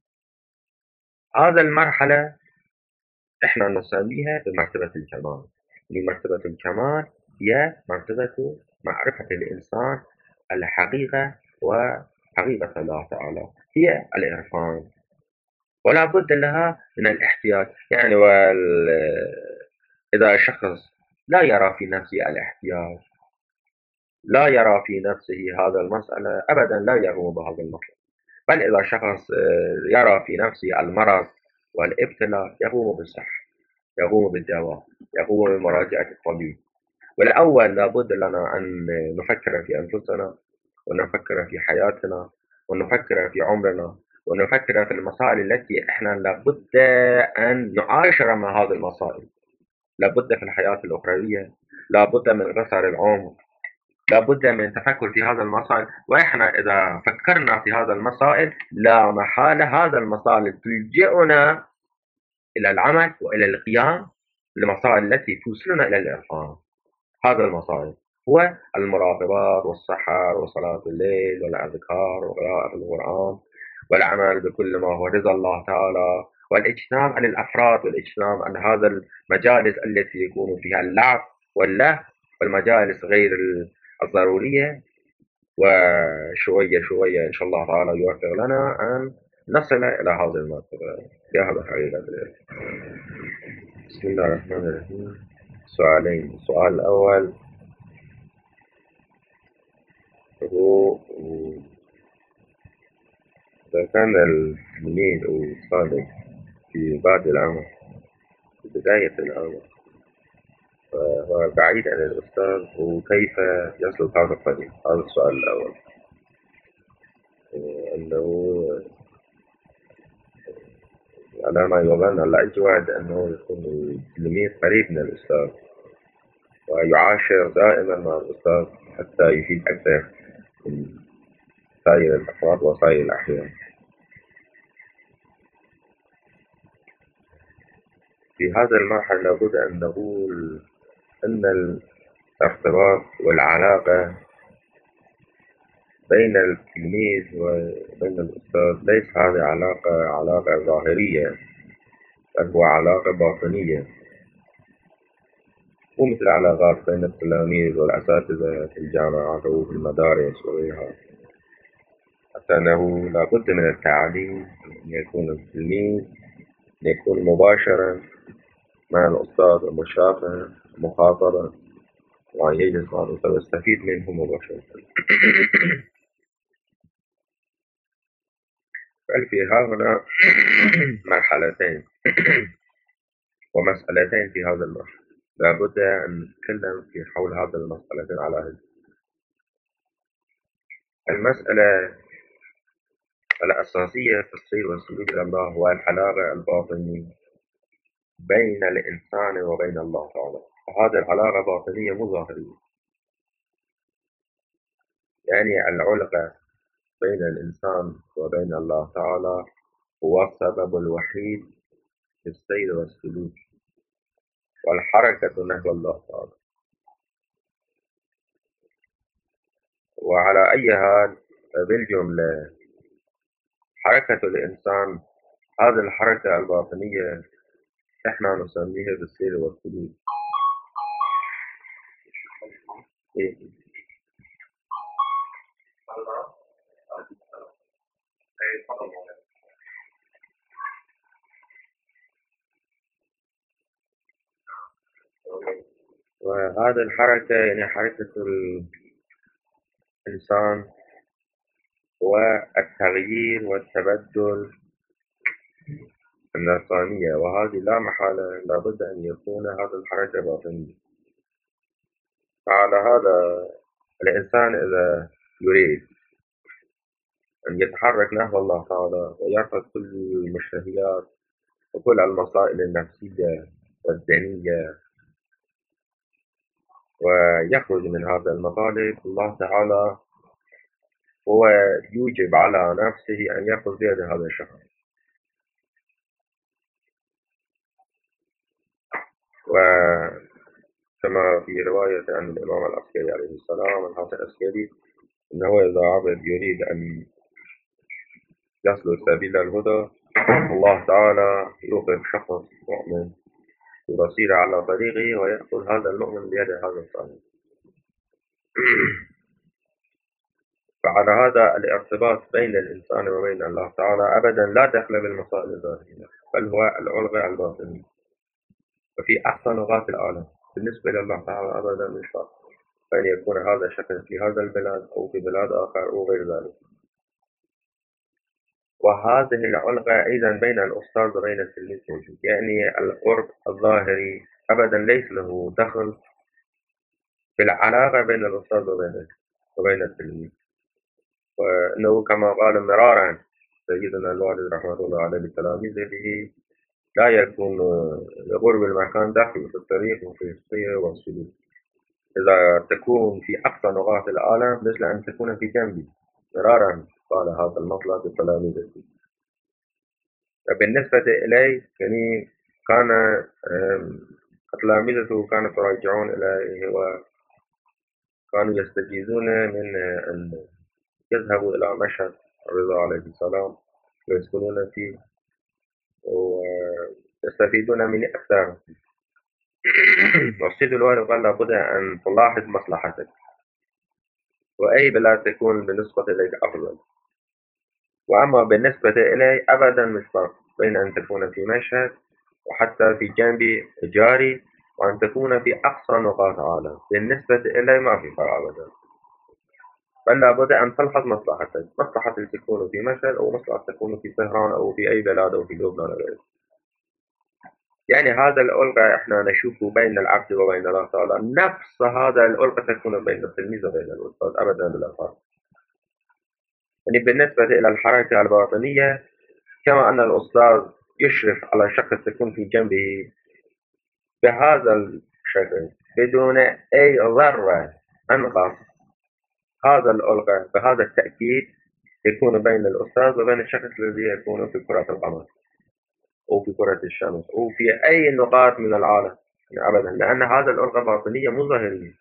Speaker 2: المرحلة إحنا نسميها بمرتبة الكمال. مرتبة الكمال هي مرتبة معرفة الإنسان الحقيقة وحقيقة الله تعالى، هي العرفان، ولا بد لها من الاحتياج. يعني وال... إذا شخص لا يرى في نفسه الاحتياج لا يرى في نفسه هذا المسألة أبدا لا يقوم بهذا المطلب. بل إذا شخص يرى في نفسه المرض والابتلاء يقوم بالصحة، يقوم بالدواء، يقوم بمراجعة الطبيب. والأول لابد لنا أن نفكر في أنفسنا، ونفكر في حياتنا، ونفكر في عمرنا، ونفكر في المسائل التي إحنا لابد أن نعاشر مع هذه المسائل. لابد في الحياة الأخروية، لابد من قصر العمر، لابد من تفكر في هذا المسائل. وإحنا إذا فكرنا في هذا المسائل لا محالة هذا المسائل تلجئنا إلى العمل وإلى القيام بالمسائل التي توصلنا إلى الإرفان. هذا المسائل هو المراقبات والسحر وصلاة الليل والأذكار وقراءة القرآن والعمل بكل ما هو رضا الله تعالى، والاجتناب عن الأفراد، والاجتناب عن هذا المجالس التي يكون فيها اللعب واللهو والمجالس غير الضرورية. وشوية شوية إن شاء الله تعالى يوفق لنا أن نصل إلى هذه المرتبة في هذا الحقيقة. بسم الله الرحمن الرحيم. سؤالين. السؤال الأول هو إذا كان التلميذ أو الطالب في بعض العمر، في بداية العمر، فهو بعيد عن الأستاذ، وكيف يسلك هذا الطريق؟ هذا السؤال الأول. أنه على ما يظن لا يجوز أنه يكون التلميذ قريب من الأستاذ ويعاشر دائما مع الأستاذ حتى يفيد أكثر من سائر الأفراد وسائر الأحيان. في هذا المرحلة لابد أن نقول أن الارتباط والعلاقة بين التلميذ وبين الأستاذ ليس هذه علاقة علاقة ظاهرية، بل هو علاقة باطنية، ومثل علاقات بين التلاميذ والأساتذة في الجامعات أو في المدارس وغيرها. حتى أنه لابد من التعليم أن يكون التلميذ يكون مباشرا مع الأستاذ ومشافهة ومخاطبة، وأن يجلس مع الأستاذ ويستفيد منه مباشرة. بل في هنا مرحلتين ومسألتين في هذا المرحلة لابد أن نتكلم في حول هذه المسألتين على هذه. المسألة الأساسية في السير والسلوك إلى الله هو العلاقة الباطنية بين الإنسان وبين الله تعالى، وهذه العلاقة باطنية مو ظاهرية. يعني العلاقة بين الإنسان وبين الله تعالى هو السبب الوحيد في السير والسلوك والحركة نحو الله تعالى. وعلى أي حال بالجملة حركة الإنسان، هذه الحركة الباطنية إحنا نسميها بالسير والسلوك. إيه؟ وهذه الحركة يعني حركة الإنسان هو التغيير والتبدل النفسانية، وهذه لا محالة لابد أن يكون هذه الحركة باطنية. فعلى هذا الإنسان إذا يريد أن يتحرك نحو الله تعالى ويرفض كل المشتهيات وكل المسائل النفسية والذهنية ويخرج من هذا المطالب، الله تعالى هو يوجب على نفسه أن يأخذ بيد هذا الشخص. وكما في رواية عن الإمام العسكري عليه السلام الحسن العسكري أنه إذا عبد يريد أن يسلك سبيل الهدى الله تعالى يوقف شخص مؤمن يصير على طريقه ويأخذ هذا المؤمن بيد هذا الصالح. فعلى هذا الارتباط بين الإنسان وبين الله تعالى أبدا لا دخل بالمسائل الظاهرية، بل هو العلقة الباطنية. وفي أحسن لغات العالم بالنسبة لله تعالى أبدا مش فرق. أن يكون هذا الشخص في هذا البلاد أو في بلاد آخر أو غير ذلك. وهذه العلاقة أيضا بين الأستاذ وبين التلميذ موجود، يعني القرب الظاهري أبدا ليس له دخل في العلاقة بين الأستاذ وبين وبين التلميذ. وأنه كما قال مرارا سيدنا الوالد رحمه الله عليه لتلاميذه: لا يكون لقرب المكان دخل في الطريق وفي السير والسلوك. إذا تكون في أقصى نقاط العالم مثل أن تكون في جنبي. مرارا قال هذا المطلب لتلاميذه. بالنسبة إلي يعني كان تلاميذه كانوا يراجعون إليه وكانوا يستجيزون من أن يذهبوا إلى مشهد الرضا عليه السلام ويسكنون فيه ويستفيدون منه أكثر. والسيد الوالد قال لابد أن تلاحظ مصلحتك، وأي بلاد تكون بالنسبة إليك أفضل. وأما بالنسبة إلي أبدا مش فرق بين أن تكون في مشهد وحتى في جنب جاري وأن تكون في أقصى نقاط العالم. بالنسبة إلي ما في فرق أبدا، بل لابد أن تلحظ مصلحتك، مصلحة تكون في مشهد أو مصلحة تكون في طهران أو في أي بلاد أو في لبنان أو غيره. يعني هذا الألقى إحنا نشوفه بين العبد وبين الله تعالى، نفس هذا الألقى تكون بين التلميذ وبين الأستاذ أبدا بلا فرق. يعني بالنسبة إلى الحركة الباطنية، كما أن الأستاذ يشرف على شخص تكون في جنبه بهذا الشكل بدون أي ذرة أنقص، هذا الألقى بهذا التأكيد يكون بين الأستاذ وبين الشخص الذي يكون في كرة القمر أو في كرة الشمس أو في أي نقاط من العالم يعني أبدا، لأن هذا الألقى باطنية مو ظاهرية.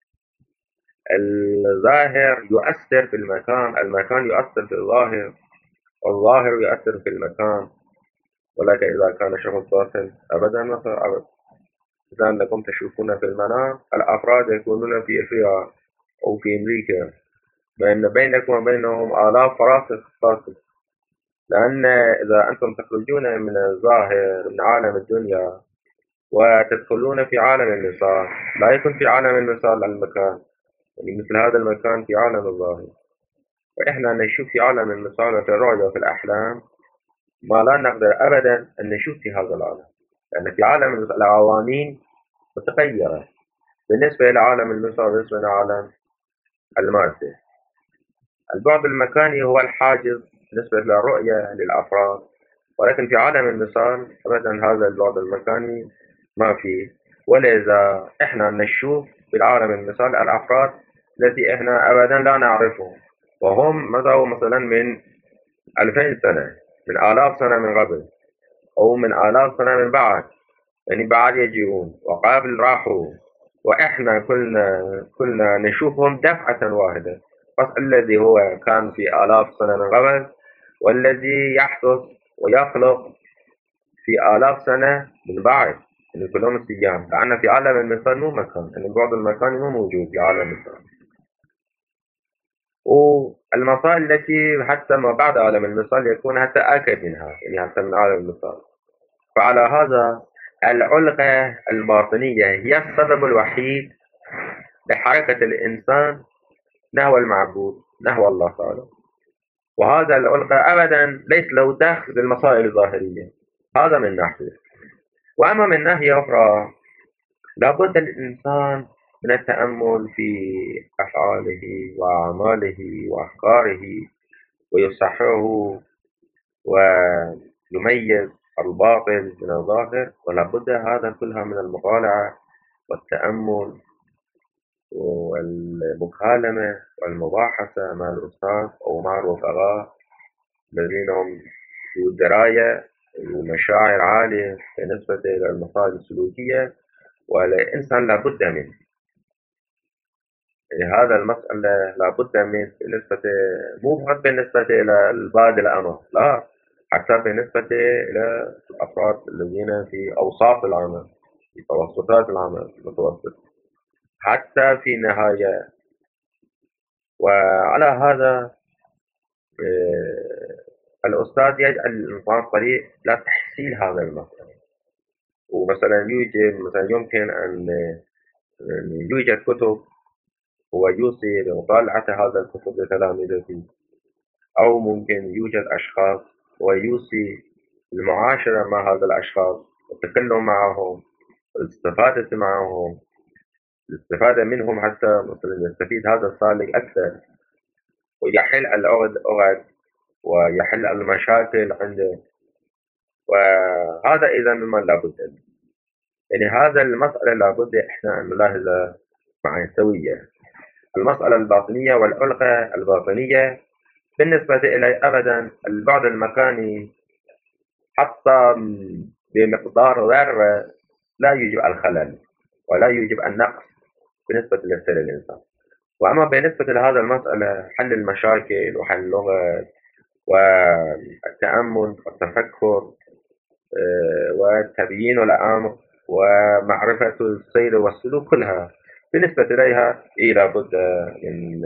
Speaker 2: الظاهر يؤثر في المكان، المكان يؤثر في الظاهر، والظاهر يؤثر في المكان، ولكن إذا كان شخص باطن أبدا ما أبدا. إذا أنكم تشوفون في المنام الأفراد يكونون في أفريقيا أو في أمريكا، بين بينكم وبينهم آلاف فراسخ فاصل، لأن إذا أنتم تخرجون من الظاهر من عالم الدنيا وتدخلون في عالم المثال، لا يكون في عالم المثال المكان، يعني مثل هذا المكان في عالم الظاهر. وإحنا نشوف في عالم المثال وفي الرؤيا وفي الأحلام ما لا نقدر أبدا أن نشوف في هذا العالم، لأن في عالم العوانين متغيرة بالنسبة إلى عالم المثال بالنسبة إلى عالم المادة. البعد المكاني هو الحاجز بالنسبة للرؤية للأفراد، ولكن في عالم المثال أبدا هذا البعد المكاني ما فيه. ولذا إحنا نشوف في العالم المثال الأفراد التي إحنا أبدا لا نعرفهم، وهم مضوا مثلا من ألفين سنة، من آلاف سنة من قبل، أو من آلاف سنة من بعد، يعني بعد يجيون وقبل راحوا، وإحنا كلنا كلنا نشوفهم دفعة واحدة. بس الذي هو كان في آلاف سنة من قبل والذي يحدث ويخلق في آلاف سنة من بعد، يعني كلهم السيام، لأن في عالم المثال مو مكان، يعني بعد المكان مو موجود في عالم المثال. والمصائل التي حتى ما بعد عالم المثال يكون حتى أكد منها، يعني حتى من عالم المثال. فعلى هذا العلقة الباطنية هي السبب الوحيد لحركة الإنسان نحو المعبود، نحو الله تعالى. وهذا العلقة أبدا ليس له دخل بالمسائل الظاهرية، هذا من ناحية. وأما من ناحية أخرى لابد الإنسان من التأمل في أفعاله وأعماله وأفكاره ويصححه ويميز الباطل من الظاهر، ولابد هذا كلها من المطالعة والتأمل والمكالمة والمباحثة مع الأستاذ أو مع الرفقاء الذين هم ذو دراية ومشاعر عالية بالنسبة إلى المصائب السلوكية، والإنسان لابد منه. يعني هذا المسألة لابد منه بالنسبة مو فقط بالنسبة إلى البعض الأمر، لا، حتى بالنسبة إلى الأفراد الذين في أوساط العمل، في توسطات العمل المتوسط، حتى في نهاية. وعلى هذا الأستاذ يجعل الإنسان طريق لتحصيل هذا المسألة. ومثلا يوجد مثلا يمكن أن يوجد كتب هو يوصي بمطالعة هذا الكتب لتلامذته، أو ممكن يوجد أشخاص ويوصي بالمعاشرة مع هذا الأشخاص والتكلم معهم والاستفادة معهم، الاستفادة منهم حتى مثلا يستفيد هذا السالك أكثر ويحل العقد عقد ويحل المشاكل عنده. وهذا إذا مما لابد منه. يعني هذا المسألة لابد إحنا أن نلاحظها معا سوية. المسألة الباطنية والعلقة الباطنية بالنسبة إلي أبدا البعد المكاني حتى بمقدار ذرة لا يوجب الخلل ولا يوجب النقص بالنسبة لسير الإنسان. وأما بالنسبة لهذا المسألة حل المشاكل وحل اللغة والتأمل والتفكر وتبيين الأمر ومعرفة السير والسلوك كلها بالنسبة إليها إيه لابد من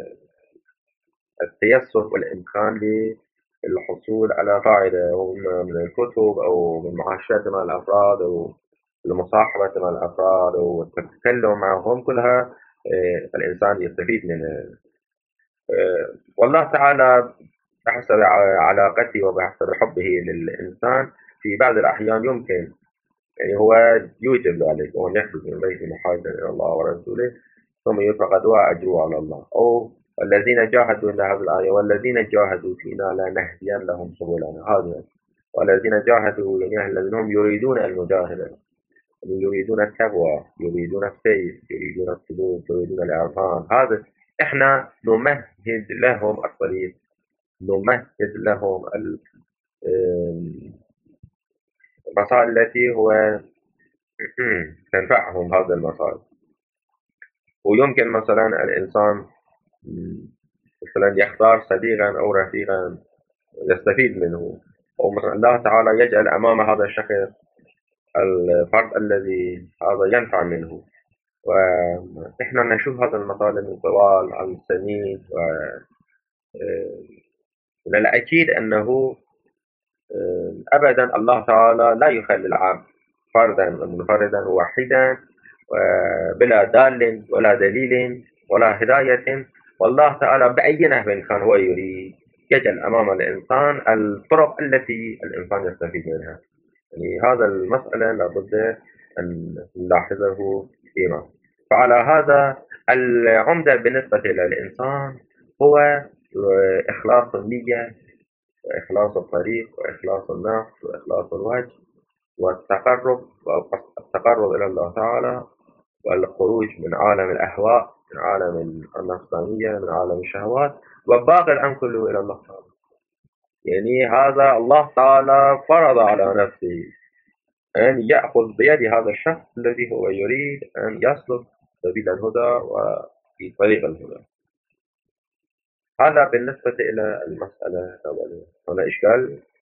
Speaker 2: التيسر والإمكان للحصول على فائدة من الكتب أو من معاشرة مع الأفراد أو المصاحبة مع الأفراد أو التكلم معهم كلها الإنسان يستفيد منها. والله تعالى بحسب علاقته وبحسب حبه للإنسان في بعض الأحيان يمكن يعني هو يوجب ذلك وأن يحدث من بيت محاجة إلى الله ورسوله ثم يفقد أجره على الله. أو الذين جاهدوا إلى هذه الآية والذين جاهدوا فينا لنهدين لهم سبلنا، هذا والذين جاهدوا يعني الذين هم يريدون المجاهدة، يريدون التقوى، يريدون السير، يريدون السلوك، يريدون الإعفان. هذا إحنا نمهد لهم الطريق، نمهد لهم المسائل التي هو تنفعهم هذا المسائل. ويمكن مثلا الإنسان مثلا يختار صديقا أو رفيقا يستفيد منه، أو مثلا الله تعالى يجعل أمام هذا الشخص الفرد الذي هذا ينفع منه. ونحن نشوف هذا المطالب من طوال السنين، ومن الأكيد أنه أبدا الله تعالى لا يخلي العبد فردا منفردا واحدا بلا دال ولا دليل ولا هداية. والله تعالى بأي نهب كان هو يريد يجعل أمام الإنسان الطرق التي الإنسان يستفيد منها. يعني هذا المسألة لابد أن نلاحظه فيما. فعلى هذا العمدة بالنسبة للإنسان هو إخلاص النية وإخلاص الطريق وإخلاص النفس وإخلاص الوجه والتقرب والتقرب إلى الله تعالى والخروج من عالم الأهواء، من عالم النفسانية، من عالم الشهوات، وباقي الأمر كله إلى الله تعالى. يعني هذا الله تعالى فرض على نفسه أن يأخذ بيد هذا الشخص الذي هو يريد أن يسلك سبيل الهدى وفي طريق الهدى. هذا بالنسبة إلى المسألة الأولية. هنا إشكال؟